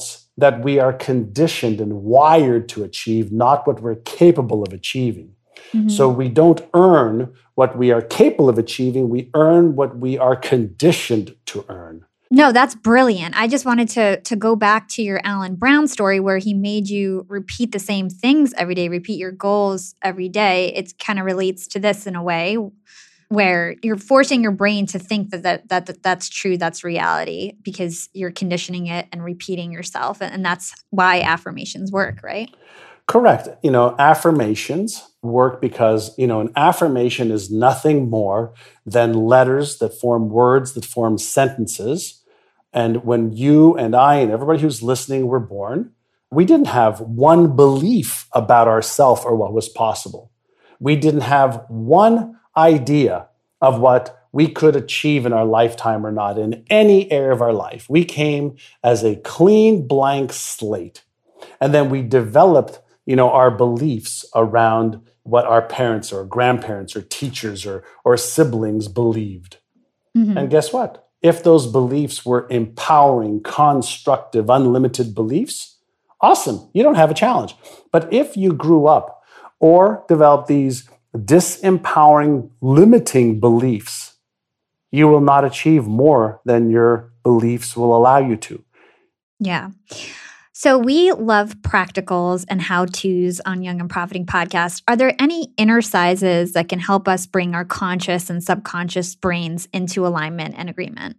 that we are conditioned and wired to achieve, not what we're capable of achieving. Mm-hmm. So we don't earn what we are capable of achieving. We earn what we are conditioned to earn. No, that's brilliant. I just wanted to go back to your Alan Brown story where he made you repeat the same things every day, repeat your goals every day. It kind of relates to this in a way where you're forcing your brain to think that's true, that's reality, because you're conditioning it and repeating yourself. And that's why affirmations work, right? Correct. Affirmations work because, an affirmation is nothing more than letters that form words that form sentences. And when you and I and everybody who's listening were born, we didn't have one belief about ourselves or what was possible. We didn't have one idea of what we could achieve in our lifetime or not in any area of our life. We came as a clean blank slate. And then we developed, our beliefs around what our parents or grandparents or teachers or siblings believed. Mm-hmm. And guess what? If those beliefs were empowering, constructive, unlimited beliefs, awesome. You don't have a challenge. But if you grew up or developed these disempowering, limiting beliefs, you will not achieve more than your beliefs will allow you to. Yeah. So we love practicals and how-tos on Young and Profiting Podcast. Are there any exercises that can help us bring our conscious and subconscious brains into alignment and agreement?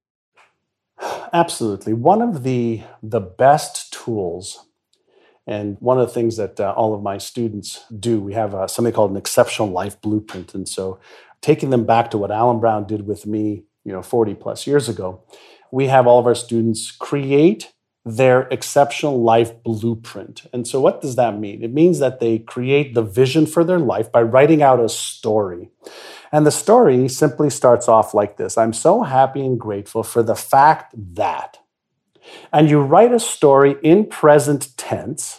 Absolutely. One of the best tools, and one of the things that all of my students do, we have something called an exceptional life blueprint. And so taking them back to what Alan Brown did with me, 40 plus years ago, we have all of our students create their exceptional life blueprint. And so what does that mean? It means that they create the vision for their life by writing out a story. And the story simply starts off like this: I'm so happy and grateful for the fact that. And you write a story in present tense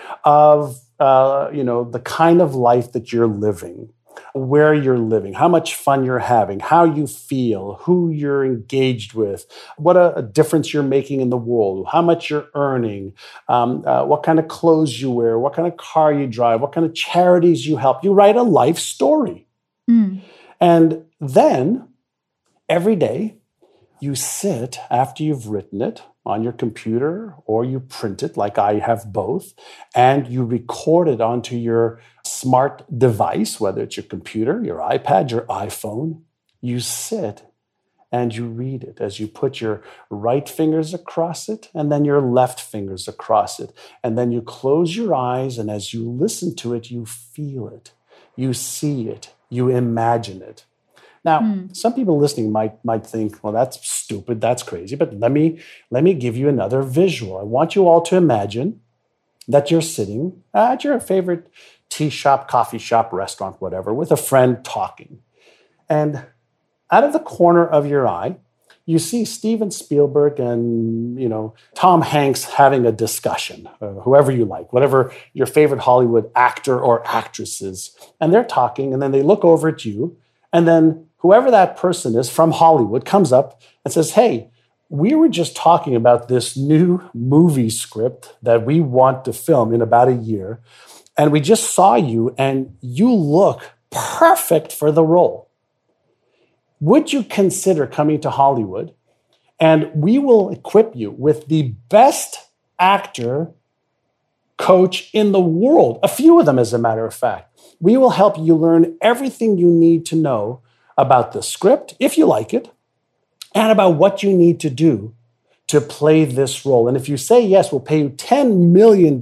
of the kind of life that you're living, where you're living, how much fun you're having, how you feel, who you're engaged with, what a difference you're making in the world, how much you're earning, what kind of clothes you wear, what kind of car you drive, what kind of charities you help. You write a life story. Mm. And then every day you sit after you've written it on your computer, or you print it like I have both, and you record it onto your smart device, whether it's your computer, your iPad, your iPhone. You sit and you read it as you put your right fingers across it and then your left fingers across it. And then you close your eyes, and as you listen to it, you feel it, you see it, you imagine it. Now, some people listening might think, well, that's stupid, that's crazy, but let me give you another visual. I want you all to imagine that you're sitting at your favorite tea shop, coffee shop, restaurant, whatever, with a friend talking. And out of the corner of your eye, you see Steven Spielberg and, Tom Hanks having a discussion, whoever you like, whatever your favorite Hollywood actor or actress is. And they're talking, and then they look over at you, and then whoever that person is from Hollywood comes up and says, hey, we were just talking about this new movie script that we want to film in about a year, and we just saw you, and you look perfect for the role. Would you consider coming to Hollywood, and we will equip you with the best actor coach in the world, a few of them, as a matter of fact. We will help you learn everything you need to know about the script, if you like it, and about what you need to do to play this role. And if you say yes, we'll pay you $10 million.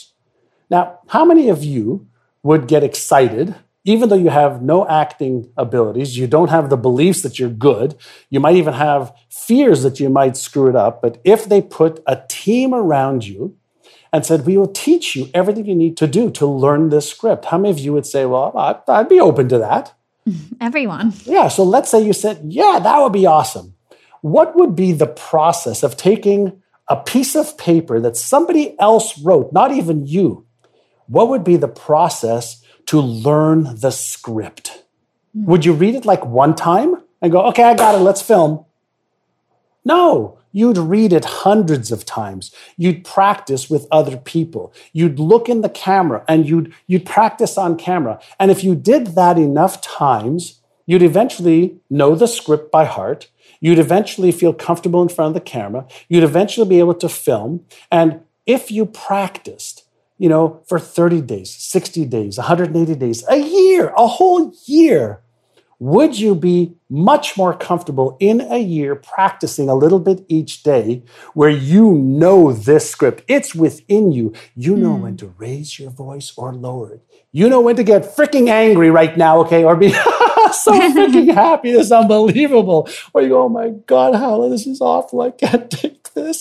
Now, how many of you would get excited, even though you have no acting abilities, you don't have the beliefs that you're good, you might even have fears that you might screw it up, but if they put a team around you and said, we will teach you everything you need to do to learn this script, how many of you would say, well, I'd be open to that? Everyone. Yeah, so let's say you said, yeah, that would be awesome. What would be the process of taking a piece of paper that somebody else wrote, not even you? What would be the process to learn the script? Would you read it like one time and go, okay, I got it, let's film? No, You'd read it hundreds of times. You'd practice with other people. You'd look in the camera and you'd practice on camera. And if you did that enough times, you'd eventually know the script by heart. You'd eventually feel comfortable in front of the camera. You'd eventually be able to film. And if you practiced, for 30 days, 60 days, 180 days, a year, a whole year, would you be much more comfortable in a year practicing a little bit each day where you know this script? It's within you. You know when to raise your voice or lower it. You know when to get freaking angry right now, okay? Or be so freaking happy. This is unbelievable. Or you go, oh my God, Hala, this is awful. I can't take this.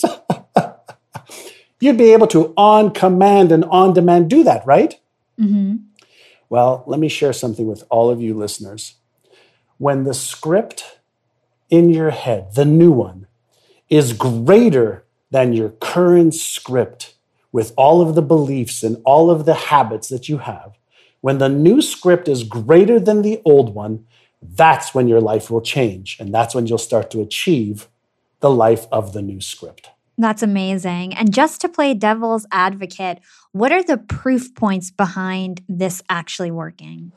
You'd be able to on command and on demand do that, right? Mm-hmm. Well, let me share something with all of you listeners. When the script in your head, the new one, is greater than your current script with all of the beliefs and all of the habits that you have, when the new script is greater than the old one, that's when your life will change. And that's when you'll start to achieve the life of the new script. That's amazing. And just to play devil's advocate, what are the proof points behind this actually working?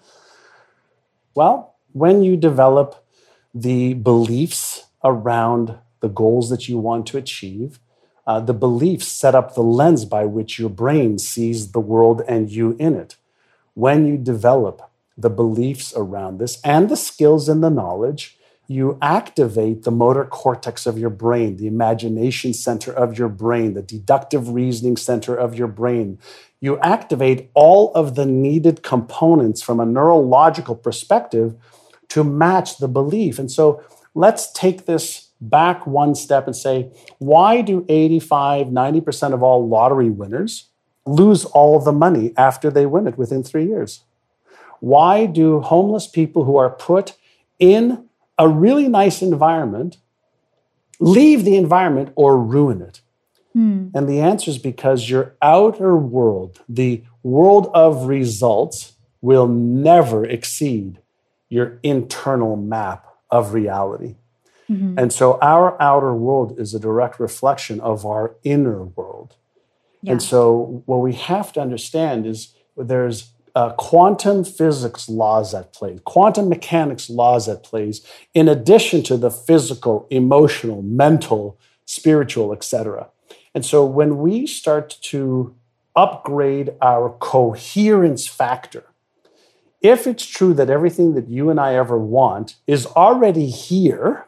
Well, when you develop the beliefs around the goals that you want to achieve, the beliefs set up the lens by which your brain sees the world and you in it. When you develop the beliefs around this and the skills and the knowledge, you activate the motor cortex of your brain, the imagination center of your brain, the deductive reasoning center of your brain. You activate all of the needed components from a neurological perspective to match the belief. And so let's take this back one step and say, why do 85, 90% of all lottery winners lose all the money after they win it within 3 years? Why do homeless people who are put in a really nice environment leave the environment or ruin it? And the answer is because your outer world, the world of results, will never exceed your internal map of reality. Mm-hmm. And so our outer world is a direct reflection of our inner world. Yeah. And so what we have to understand is there's quantum physics laws at play, quantum mechanics laws at play, in addition to the physical, emotional, mental, spiritual, etc. And so when we start to upgrade our coherence factor, if it's true that everything that you and I ever want is already here,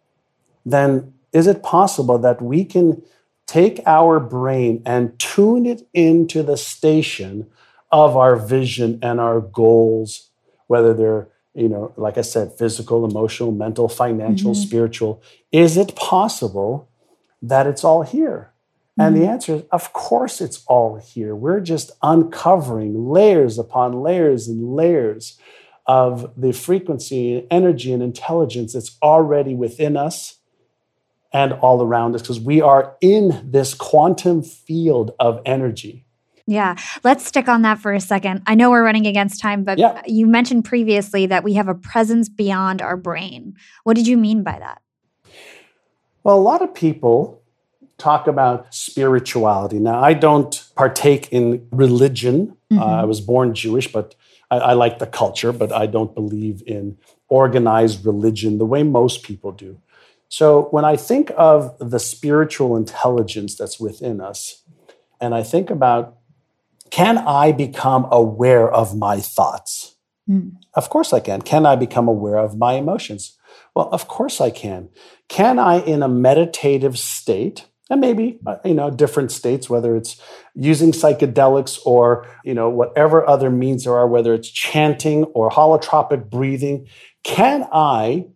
then is it possible that we can take our brain and tune it into the station of our vision and our goals, whether they're, like I said, physical, emotional, mental, financial, spiritual? Is it possible that it's all here? And the answer is, of course, it's all here. We're just uncovering layers upon layers and layers of the frequency, energy, and intelligence that's already within us and all around us, because we are in this quantum field of energy. Yeah. Let's stick on that for a second. I know we're running against time, but you mentioned previously that we have a presence beyond our brain. What did you mean by that? Well, a lot of people talk about spirituality. Now, I don't partake in religion. I was born Jewish, but I like the culture, but I don't believe in organized religion the way most people do. So when I think of the spiritual intelligence that's within us, and I think about, can I become aware of my thoughts? Of course I can. Can I become aware of my emotions? Well, of course I can. Can I, in a meditative state, and maybe, different states, whether it's using psychedelics or, whatever other means there are, whether it's chanting or holotropic breathing, can I,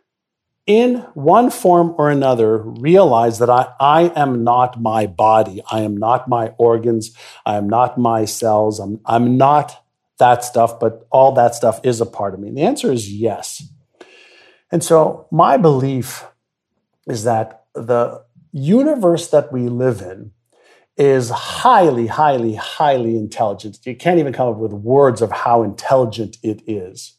in one form or another, realize that I am not my body, I am not my organs, I am not my cells, I'm not that stuff, but all that stuff is a part of me? And the answer is yes. And so my belief is that the universe that we live in is highly, highly, highly intelligent. You can't even come up with words of how intelligent it is.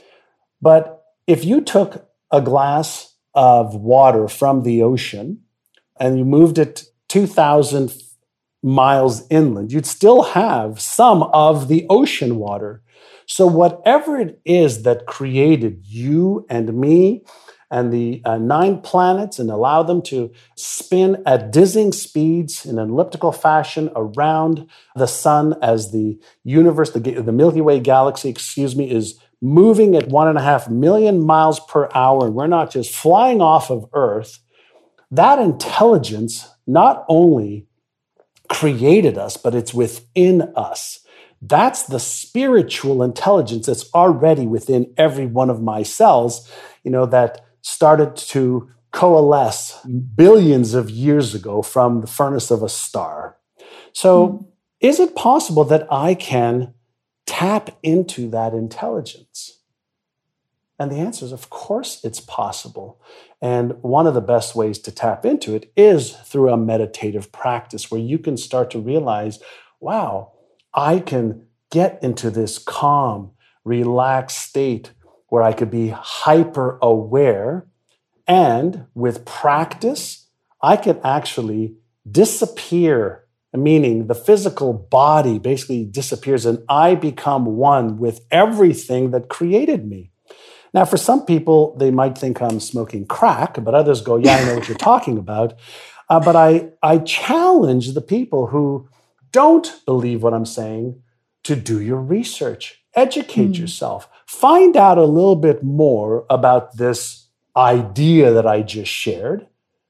But if you took a glass of water from the ocean, and you moved it 2,000 miles inland, you'd still have some of the ocean water. So whatever it is that created you and me and the 9 planets and allowed them to spin at dizzying speeds in an elliptical fashion around the sun as the universe, the Milky Way galaxy, is moving at 1.5 million miles per hour, and we're not just flying off of Earth, that intelligence not only created us, but it's within us. That's the spiritual intelligence that's already within every one of my cells, that started to coalesce billions of years ago from the furnace of a star. So, is it possible that I can tap into that intelligence? And the answer is, of course, it's possible. And one of the best ways to tap into it is through a meditative practice where you can start to realize, wow, I can get into this calm, relaxed state where I could be hyper aware. And with practice, I can actually disappear, meaning the physical body basically disappears and I become one with everything that created me. Now, for some people, they might think I'm smoking crack, but others go, yeah, I know what you're talking about. But I challenge the people who don't believe what I'm saying to do your research, educate yourself, find out a little bit more about this idea that I just shared,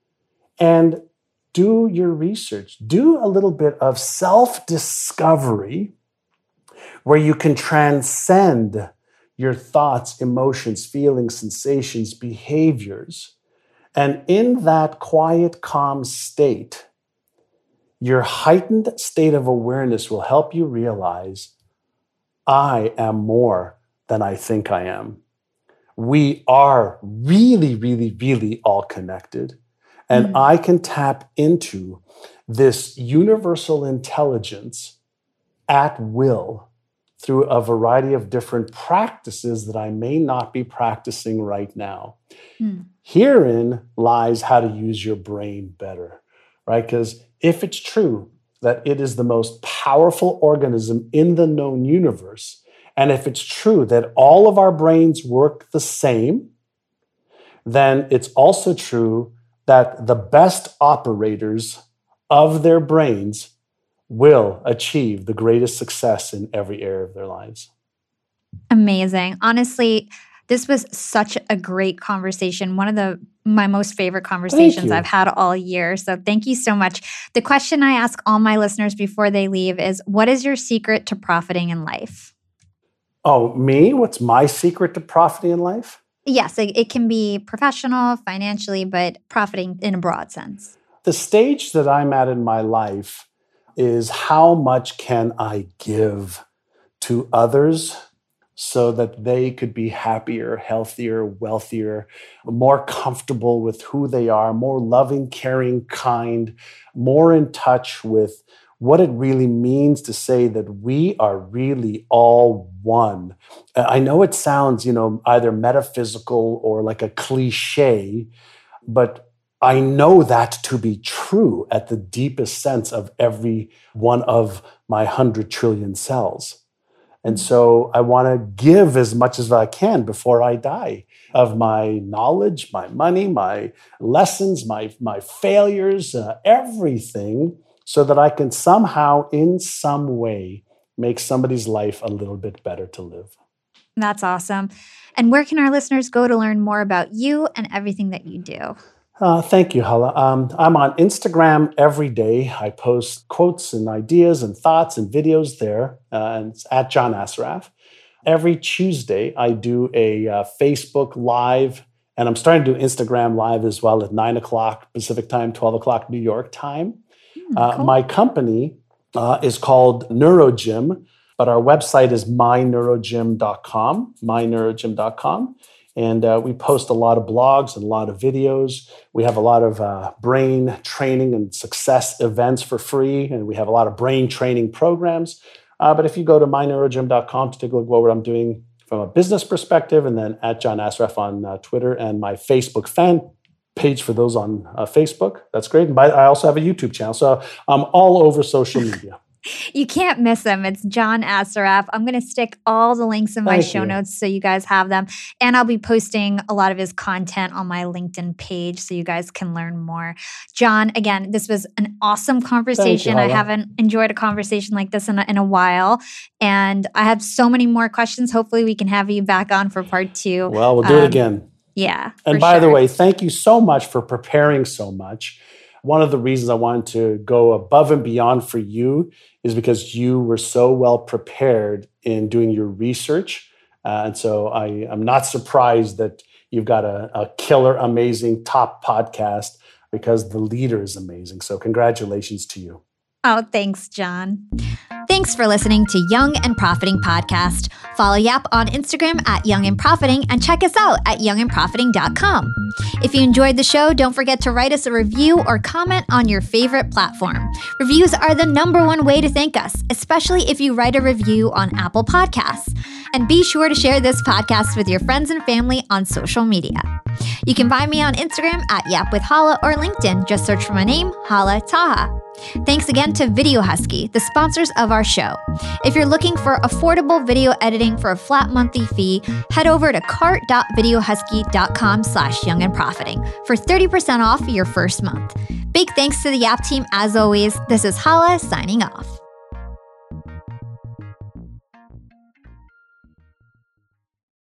and do your research. Do a little bit of self-discovery where you can transcend your thoughts, emotions, feelings, sensations, behaviors. And in that quiet, calm state, your heightened state of awareness will help you realize, I am more than I think I am. We are really, really, really all connected. And I can tap into this universal intelligence at will through a variety of different practices that I may not be practicing right now. Herein lies how to use your brain better, right? Because if it's true that it is the most powerful organism in the known universe, and if it's true that all of our brains work the same, then it's also true that the best operators of their brains will achieve the greatest success in every area of their lives. Amazing. Honestly, this was such a great conversation. One of my most favorite conversations I've had all year. So thank you so much. The question I ask all my listeners before they leave is, what is your secret to profiting in life? Oh, me? What's my secret to profiting in life? Yes, it can be professional, financially, but profiting in a broad sense. The stage that I'm at in my life is how much can I give to others so that they could be happier, healthier, wealthier, more comfortable with who they are, more loving, caring, kind, more in touch with what it really means to say that we are really all one. I know it sounds, either metaphysical or like a cliche, but I know that to be true at the deepest sense of every one of my 100 trillion cells. And so I want to give as much as I can before I die of my knowledge, my money, my lessons, my failures, everything, so that I can somehow, in some way, make somebody's life a little bit better to live. That's awesome. And where can our listeners go to learn more about you and everything that you do? Thank you, Hala. I'm on Instagram every day. I post quotes and ideas and thoughts and videos there, and it's at John Assaraf. Every Tuesday, I do a Facebook Live, and I'm starting to do Instagram Live as well at 9 o'clock Pacific time, 12 o'clock New York time. Cool. My company is called NeuroGym, but our website is myneurogym.com. And we post a lot of blogs and a lot of videos. We have a lot of brain training and success events for free, and we have a lot of brain training programs. But if you go to myneurogym.com to take a look at what I'm doing from a business perspective, and then at John Assaraf on Twitter and my Facebook fan page for those on Facebook. That's great. And I also have a YouTube channel. So I'm all over social media. You can't miss him. It's John Assaraf. I'm going to stick all the links in my show notes so you guys have them. And I'll be posting a lot of his content on my LinkedIn page so you guys can learn more. John, again, this was an awesome conversation. I haven't enjoyed a conversation like this in a while. And I have so many more questions. Hopefully we can have you back on for part 2. Well, we'll do it again. Yeah. And by the way, thank you so much for preparing so much. One of the reasons I wanted to go above and beyond for you is because you were so well prepared in doing your research. And so I'm not surprised that you've got a killer, amazing, top podcast because the leader is amazing. So congratulations to you. Oh, thanks, John. Thanks for listening to Young and Profiting Podcast. Follow Yap on Instagram at Young and Profiting and check us out at youngandprofiting.com. If you enjoyed the show, don't forget to write us a review or comment on your favorite platform. Reviews are the #1 way to thank us, especially if you write a review on Apple Podcasts. And be sure to share this podcast with your friends and family on social media. You can find me on Instagram at Yap with Hala or LinkedIn. Just search for my name, Hala Taha. Thanks again to Video Husky, the sponsors of our show. If you're looking for affordable video editing for a flat monthly fee, head over to cart.videohusky.com/youngandprofiting for 30% off your first month. Big thanks to the Yap team as always. This is Hala signing off.